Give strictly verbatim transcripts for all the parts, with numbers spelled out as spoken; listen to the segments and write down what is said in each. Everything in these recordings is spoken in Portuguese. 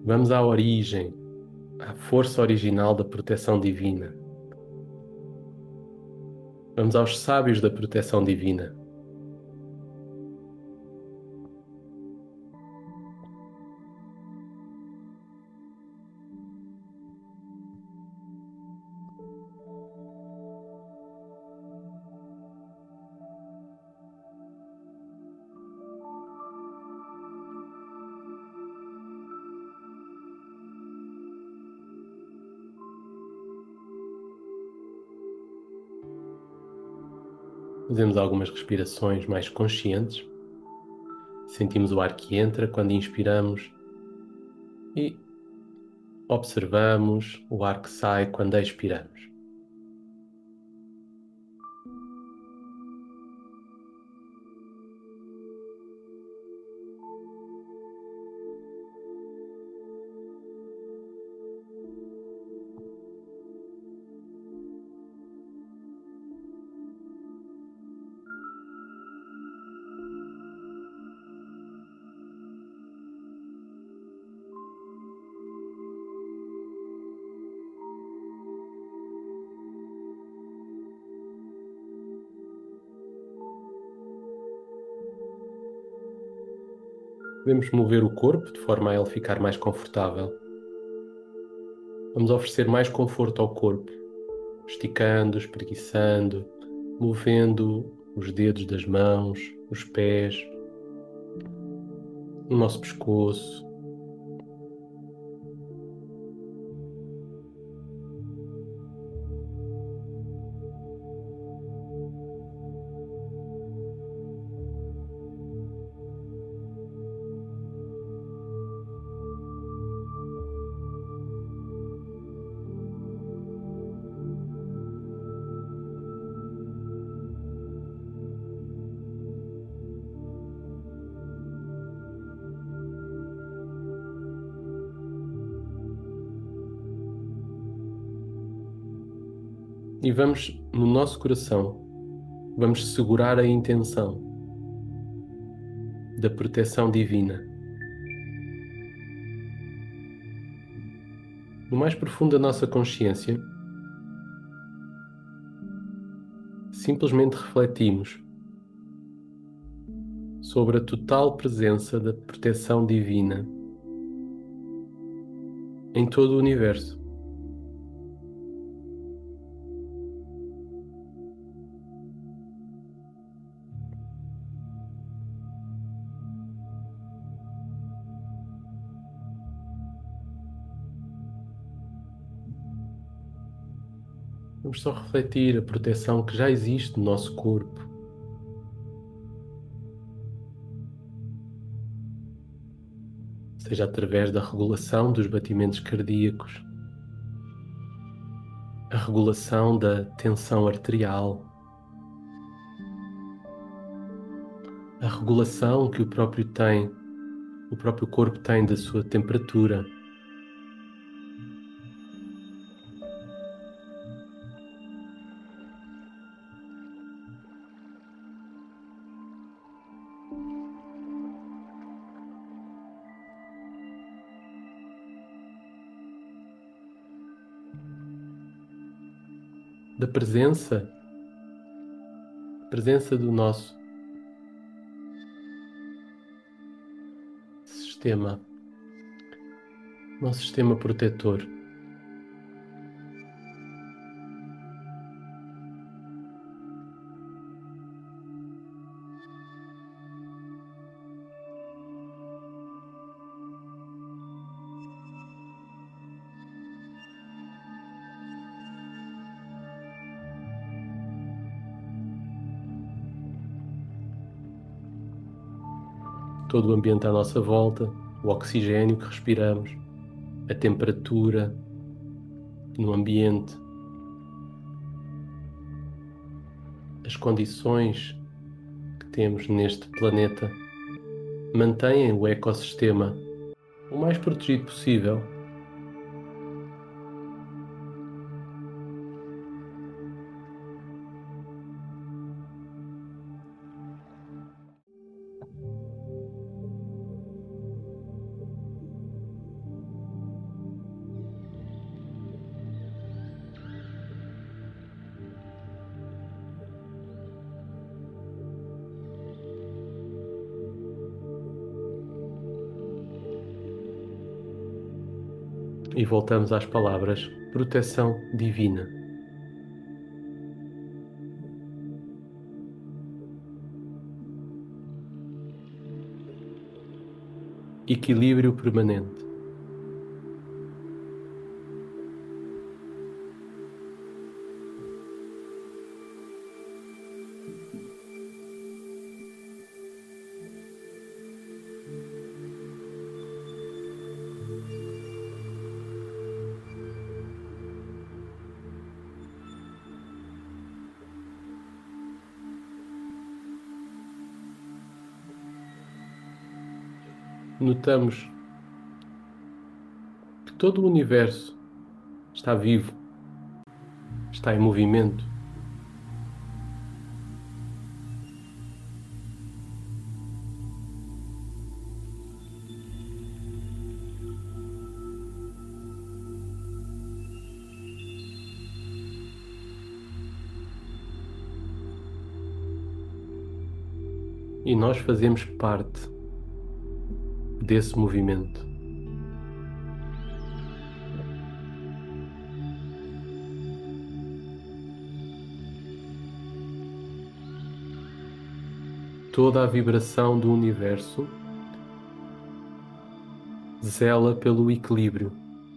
Vamos à origem, à força original da proteção divina. Vamos aos sábios da proteção divina. Fazemos algumas respirações mais conscientes. Sentimos o ar que entra quando inspiramos e observamos o ar que sai quando expiramos. Podemos mover o corpo de forma a ele ficar mais confortável. Vamos oferecer mais conforto ao corpo, esticando, espreguiçando, movendo os dedos das mãos, os pés, o nosso pescoço. E vamos, no nosso coração, vamos segurar a intenção da proteção divina. No mais profundo da nossa consciência, simplesmente refletimos sobre a total presença da proteção divina em todo o universo. Vamos só refletir a proteção que já existe no nosso corpo. Seja através da regulação dos batimentos cardíacos, a regulação da tensão arterial, a regulação que o próprio tem, o próprio corpo tem da sua temperatura. Da presença, presença do nosso sistema, nosso sistema protetor. Todo o ambiente à nossa volta, o oxigênio que respiramos, a temperatura no ambiente, as condições que temos neste planeta mantêm o ecossistema o mais protegido possível. E voltamos às palavras proteção divina. Equilíbrio permanente. Notamos que todo o universo está vivo, está em movimento. E nós fazemos parte desse movimento. Toda a vibração do universo zela pelo equilíbrio.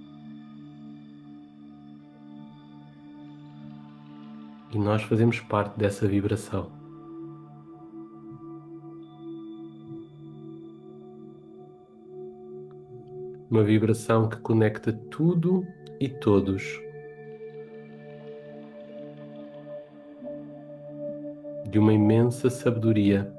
E nós fazemos parte dessa vibração. Uma vibração que conecta tudo e todos. De uma imensa sabedoria.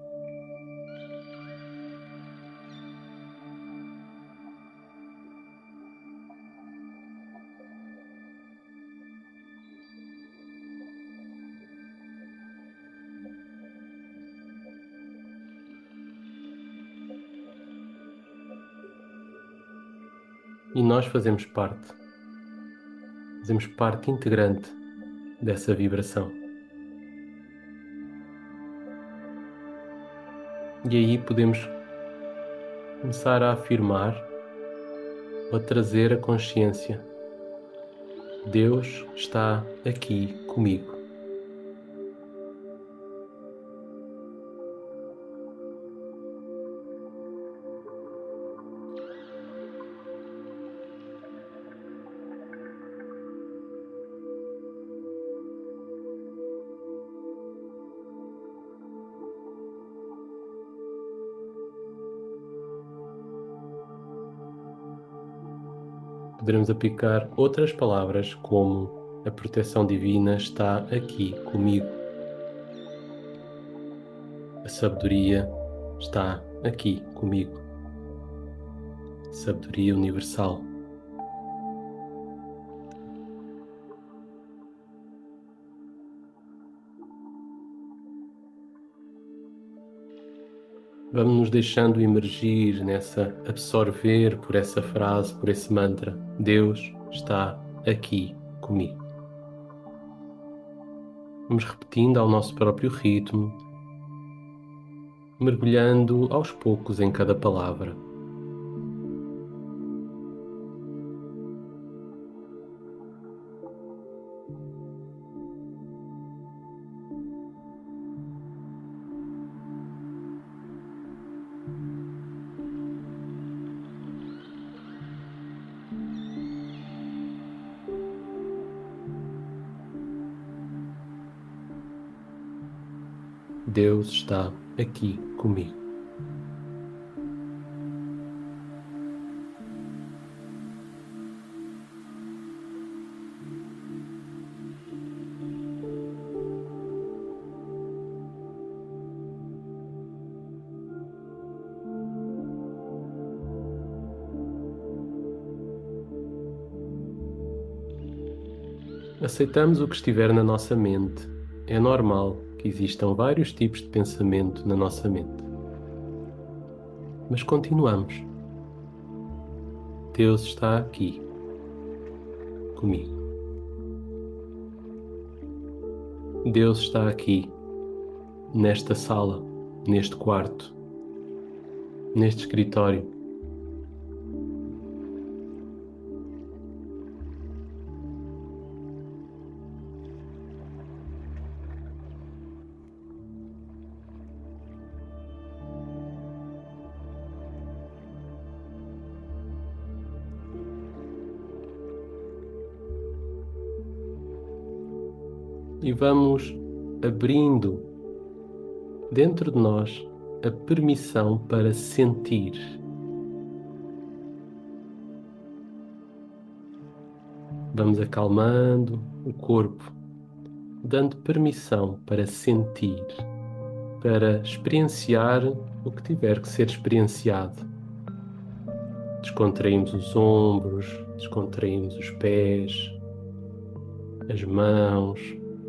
E nós fazemos parte, fazemos parte integrante dessa vibração. E aí podemos começar a afirmar ou a trazer a consciência. Deus está aqui comigo. Poderemos aplicar outras palavras como a proteção divina está aqui comigo. A sabedoria está aqui comigo. Sabedoria universal. Vamos nos deixando emergir nessa, absorver por essa frase, por esse mantra. Deus está aqui comigo. Vamos repetindo ao nosso próprio ritmo, mergulhando aos poucos em cada palavra. Deus está aqui comigo. Aceitamos o que estiver na nossa mente. É normal que existam vários tipos de pensamento na nossa mente. Mas continuamos. Deus está aqui comigo. Deus está aqui, nesta sala, neste quarto, neste escritório. e vamos abrindo dentro de nós a permissão para sentir. Vamos acalmando o corpo, dando permissão para sentir, para experienciar o que tiver que ser experienciado. Descontraímos os ombros, descontraímos os pés, as mãos.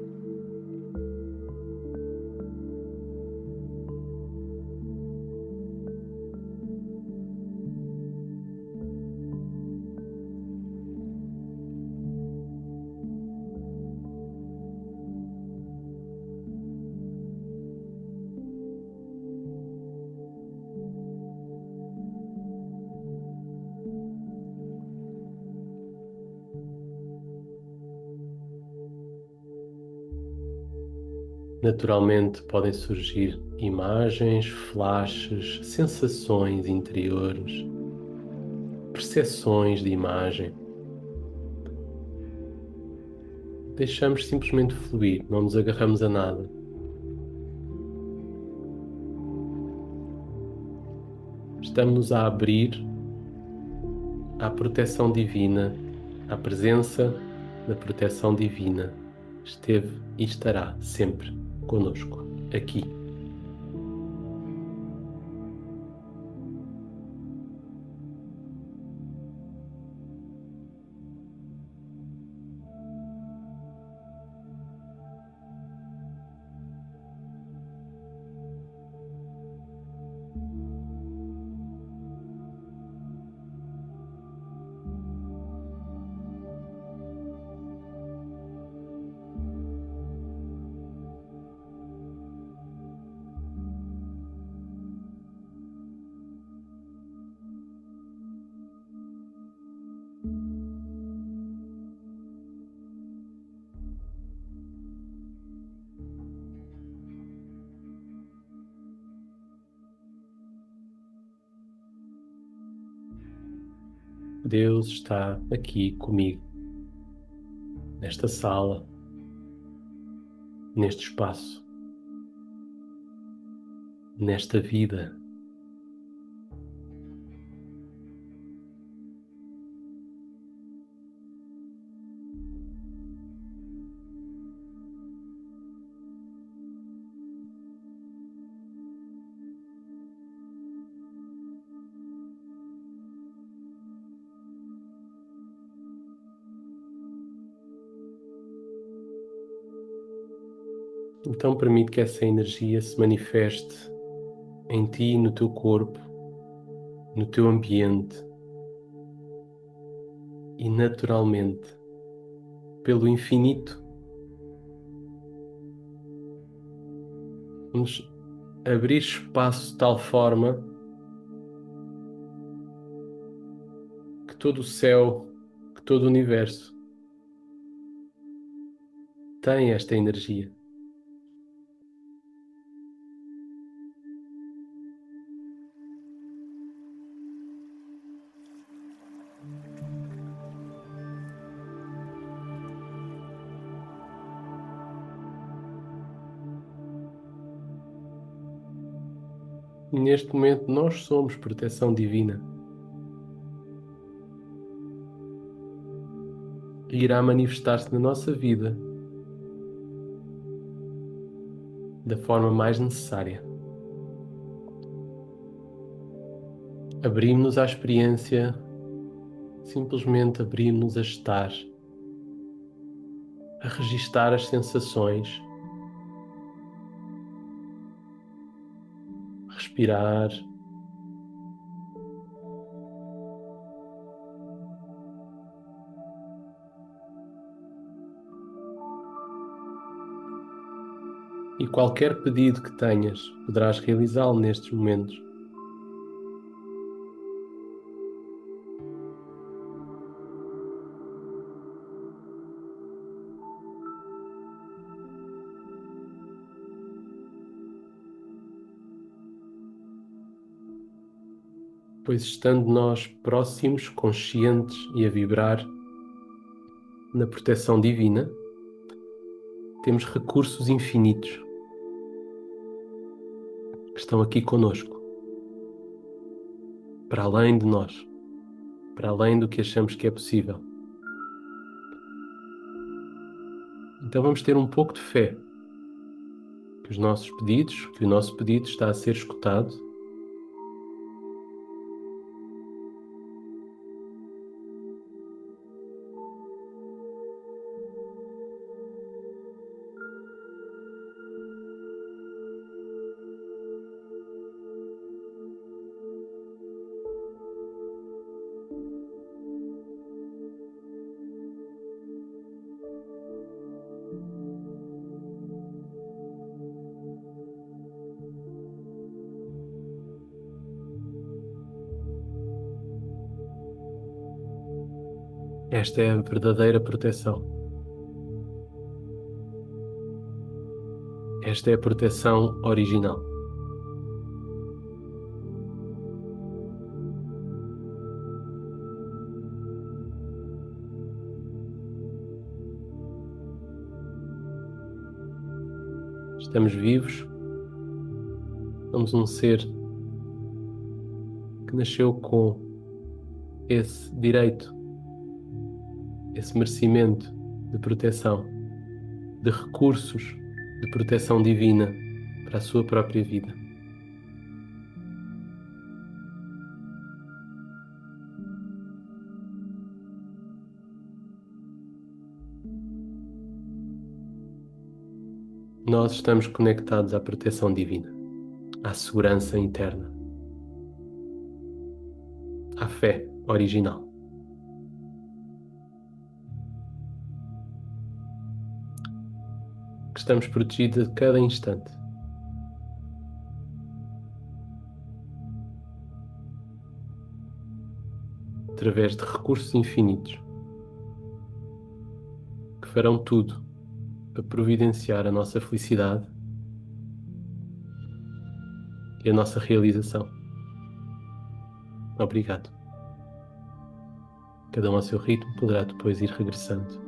Naturalmente podem surgir imagens, flashes, sensações interiores, percepções de imagem. Deixamos simplesmente fluir, não nos agarramos a nada. Estamos a abrir à proteção divina, à presença da proteção divina. Esteve e estará sempre conosco, aqui. Deus está aqui comigo, nesta sala, neste espaço, nesta vida. Então permite que essa energia se manifeste em ti, no teu corpo, no teu ambiente e naturalmente, pelo infinito, vamos abrir espaço de tal forma que todo o céu, que todo o universo tem esta energia. E neste momento nós somos proteção divina. E irá manifestar-se na nossa vida da forma mais necessária. Abrimos-nos à experiência, simplesmente abrimos-nos a estar, a registar as sensações, respirar. E qualquer pedido que tenhas, poderás realizá-lo nestes momentos. Pois estando nós próximos, conscientes e a vibrar na proteção divina, temos recursos infinitos que estão aqui conosco, para além de nós, para além do que achamos que é possível. Então vamos ter um pouco de fé que os nossos pedidos, que o nosso pedido está a ser escutado. Esta é a verdadeira proteção. Esta é a proteção original. Estamos vivos. Somos um ser que nasceu com esse direito, esse merecimento de proteção, de recursos de proteção divina para a sua própria vida. Nós estamos conectados à proteção divina, à segurança interna, à fé original. Que estamos protegidos a cada instante. Através de recursos infinitos que farão tudo para providenciar a nossa felicidade e a nossa realização. Obrigado. Cada um ao seu ritmo poderá depois ir regressando.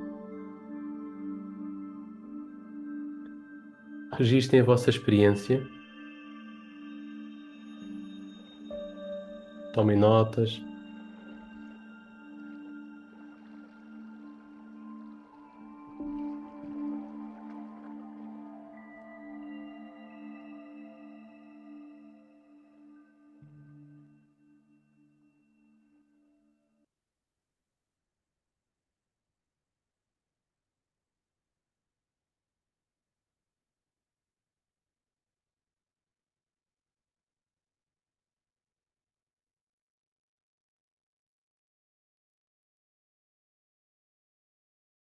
Registrem a vossa experiência. Tomem notas.